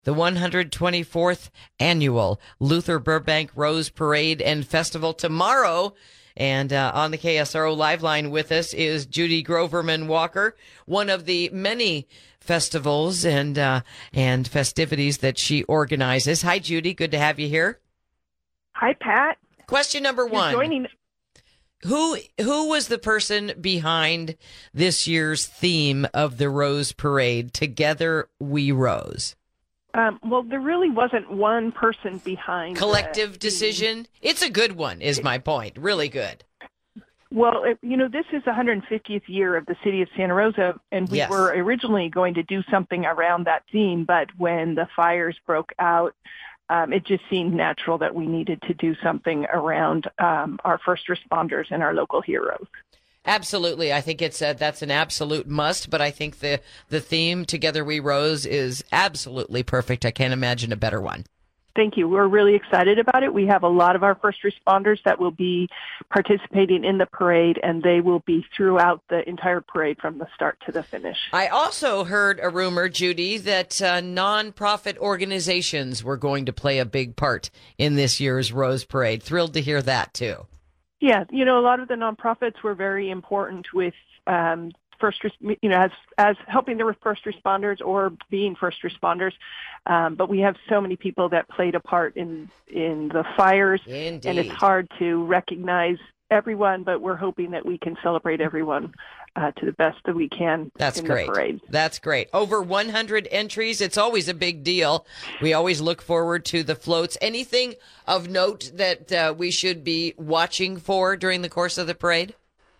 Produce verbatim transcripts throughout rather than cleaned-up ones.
the one hundred twenty-fourth Annual Luther Burbank Rose Parade and Festival tomorrow. And uh, on the K S R O Live Line with us is Judy Groverman Walker, one of the many festivals and uh, and festivities that she organizes. Hi, Judy. Good to have you here. Hi, Pat. Question number You're one. Joining... Who who was the person behind this year's theme of the Rose Parade, Together We Rose? Um, well, there really wasn't one person behind Collective the, decision. It's a good one, is my point. Really good. Well, it, you know, this is the one hundred fiftieth year of the city of Santa Rosa, and we Yes. were originally going to do something around that theme, but when the fires broke out, um, it just seemed natural that we needed to do something around um, our first responders and our local heroes. Absolutely. I think it's a, that's an absolute must, but I think the, the theme, Together We Rose, is absolutely perfect. I can't imagine a better one. Thank you. We're really excited about it. We have a lot of our first responders that will be participating in the parade, and they will be throughout the entire parade from the start to the finish. I also heard a rumor, Judy, that uh, nonprofit organizations were going to play a big part in this year's Rose Parade. Thrilled to hear that, too. Yeah, you know, a lot of the nonprofits were very important with um, first, you know, as as helping the first responders or being first responders. Um, but we have so many people that played a part in in the fires, Indeed. and it's hard to recognize everyone. But we're hoping that we can celebrate everyone uh, to the best that we can. That's in great. The parade. That's great. Over one hundred entries. It's always a big deal. We always look forward to the floats. Anything of note that uh, we should be watching for during the course of the parade?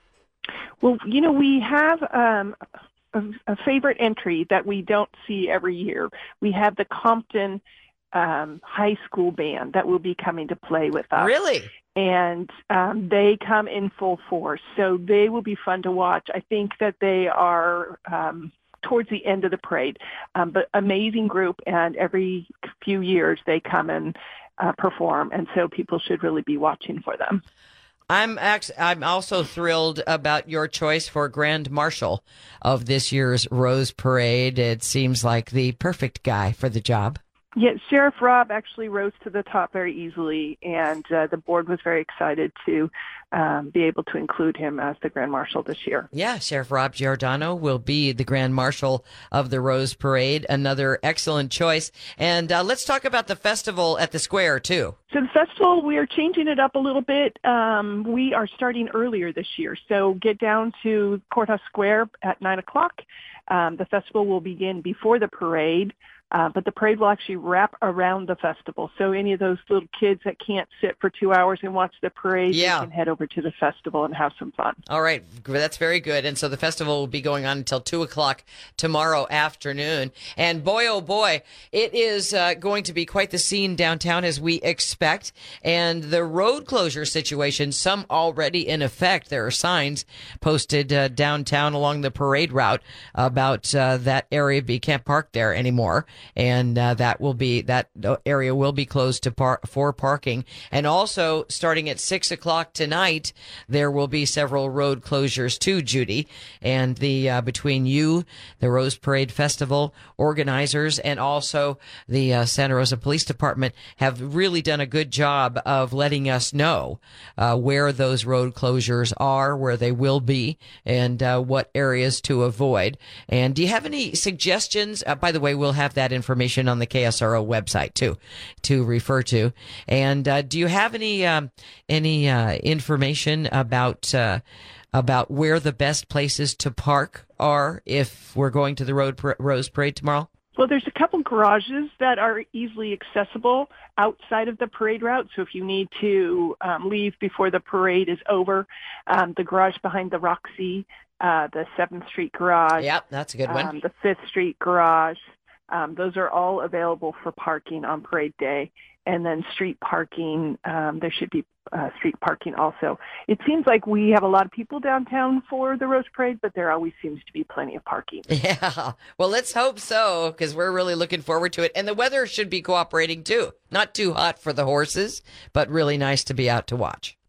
Well, you know, we have um, a, a favorite entry that we don't see every year. We have the Compton um, High School Band that will be coming to play with us. Really? And um, they come in full force, so they will be fun to watch. I think that they are um, towards the end of the parade, um, but amazing group, and every few years they come and uh, perform, and so people should really be watching for them. I'm actually, I'm also thrilled about your choice for Grand Marshal of this year's Rose Parade. It seems like the perfect guy for the job. Yeah, Sheriff Rob actually rose to the top very easily, and uh, the board was very excited to um, be able to include him as the Grand Marshal this year. Yeah, Sheriff Rob Giordano will be the Grand Marshal of the Rose Parade. Another excellent choice. And uh, let's talk about the festival at the square, too. So the festival, we are changing it up a little bit. Um, we are starting earlier this year, so get down to Courthouse Square at nine o'clock. Um, the festival will begin before the parade. Uh, but the parade will actually wrap around the festival. So any of those little kids that can't sit for two hours and watch the parade, yeah. they can head over to the festival and have some fun. All right. That's very good. And so the festival will be going on until two o'clock tomorrow afternoon. And boy, oh boy, it is uh, going to be quite the scene downtown as we expect. And the road closure situation, some already in effect. There are signs posted uh, downtown along the parade route about uh, that area. You can't park there anymore. And uh, that will be that area will be closed to par- for parking. And also, starting at six o'clock tonight, there will be several road closures too, Judy. And the uh, between you, the Rose Parade Festival organizers, and also the uh, Santa Rosa Police Department have really done a good job of letting us know uh, where those road closures are, where they will be, and uh, what areas to avoid. And do you have any suggestions? Uh, by the way, we'll have that information on the K S R O website too, to refer to. And uh, do you have any um, any uh, information about uh, about where the best places to park are if we're going to the Road Par- Rose Parade tomorrow? Well, there's a couple garages that are easily accessible outside of the parade route. So if you need to um, leave before the parade is over, um, the garage behind the Roxy, uh, the seventh Street garage. Yep, that's a good one. Um, the fifth Street garage. Um, those are all available for parking on parade day. And then street parking, um, there should be uh, street parking also. It seems like we have a lot of people downtown for the Rose Parade, but there always seems to be plenty of parking. Yeah, well, let's hope so, because we're really looking forward to it. And the weather should be cooperating too. Not too hot for the horses, but really nice to be out to watch.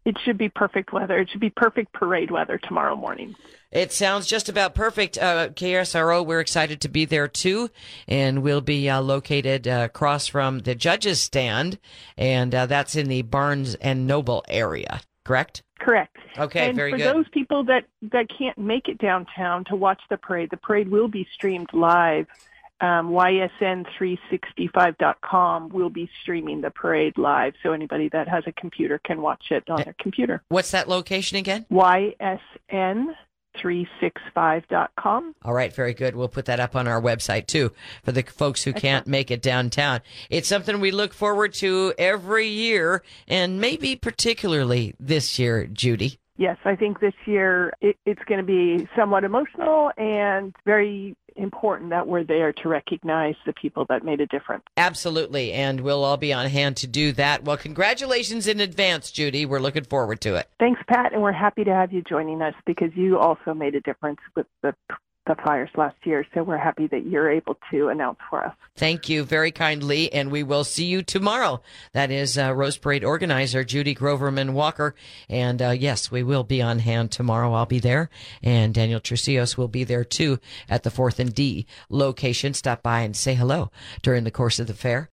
It should be perfect weather. It should be perfect parade weather tomorrow morning. It sounds just about perfect. Uh, K S R O, we're excited to be there too, and we'll be uh, located uh, across from the judges' stand, and uh, that's in the Barnes and Noble area, correct? Correct. Okay, and very for good. For those people that, that can't make it downtown to watch the parade, the parade will be streamed live. Um, Y S N three sixty-five dot com will be streaming the parade live, so anybody that has a computer can watch it on their computer. What's that location again? Y S N three sixty-five dot com. All right, very good. We'll put that up on our website, too, for the folks who Excellent. Can't make it downtown. It's something we look forward to every year, and maybe particularly this year, Judy. Yes, I think this year it, it's going to be somewhat emotional and very important that we're there to recognize the people that made a difference. Absolutely, and we'll all be on hand to do that. Well, congratulations in advance, Judy. We're looking forward to it. Thanks, Pat, and we're happy to have you joining us because you also made a difference with the the fires last year, so we're happy that you're able to announce for us. Thank you very kindly, and we will see you tomorrow. That is uh, Rose Parade organizer Judy Groverman Walker, and uh, yes, we will be on hand tomorrow. I'll be there, and Daniel Trucios will be there too at the fourth and D location. Stop by and say hello during the course of the fair.